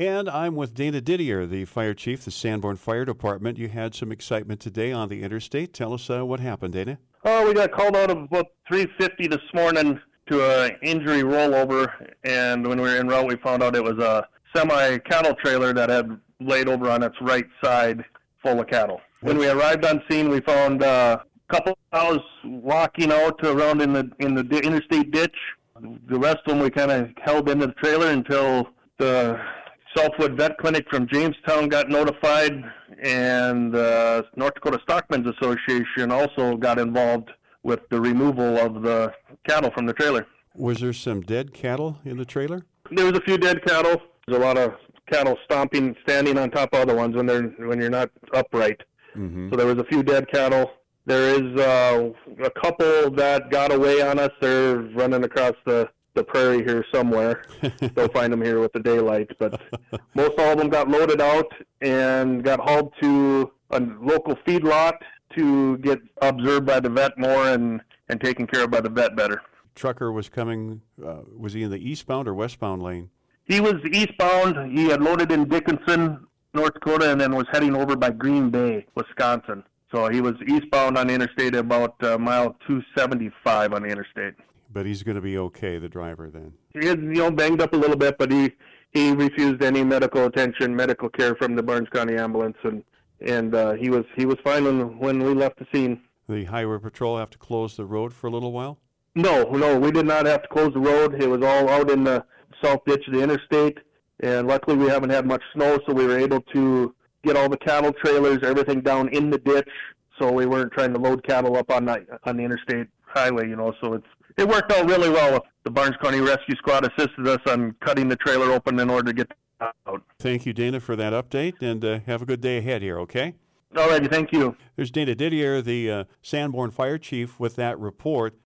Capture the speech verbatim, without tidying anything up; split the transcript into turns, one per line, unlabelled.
And I'm with Dana Didier, the fire chief, the Sanborn Fire Department. You had some excitement today on the interstate. Tell us uh, what happened, Dana.
Oh, we got called out of about three fifty this morning to an injury rollover, and when we were en route, we found out it was a semi-cattle trailer that had laid over on its right side full of cattle. When we arrived on scene, we found uh, a couple of cows walking out around in the in the interstate ditch. The rest of them we kind of held into the trailer until the Southwood Vet Clinic from Jamestown got notified, and the uh, North Dakota Stockmen's Association also got involved with the removal of the cattle from the trailer.
Was there some dead cattle in the trailer?
There was a few dead cattle. There's a lot of cattle stomping, standing on top of other ones when they're when you're not upright. Mm-hmm. So there was a few dead cattle. There is uh, a couple that got away on us. They're running across the, the prairie here somewhere. They'll find them here with the daylight. But most all of them got loaded out and got hauled to a local feedlot to get observed by the vet more and, and taken care of by the vet better.
Trucker was coming, uh, was he in the eastbound or westbound lane?
He was eastbound. He had loaded in Dickinson, North Dakota, and then was heading over by Green Bay, Wisconsin. So he was eastbound on the interstate about uh, mile two seventy-five on the interstate.
But he's going to be okay, the driver, then?
He is, you know, banged up a little bit, but he, he refused any medical attention, medical care from the Burns County Ambulance, and and uh, he was he was fine when, when we left the scene.
The Highway Patrol have to close the road for a little while?
No, no, we did not have to close the road. It was all out in the south ditch of the interstate, and luckily we haven't had much snow, so we were able to get all the cattle trailers, everything down in the ditch, so we weren't trying to load cattle up on the, on the interstate highway, you know, so it's it worked out really well. The Barnes County Rescue Squad assisted us on cutting the trailer open in order to get out.
Thank you, Dana, for that update, and uh, have a good day ahead here, okay?
All righty, thank you.
There's Dana Didier, the uh, Sanborn Fire Chief, with that report.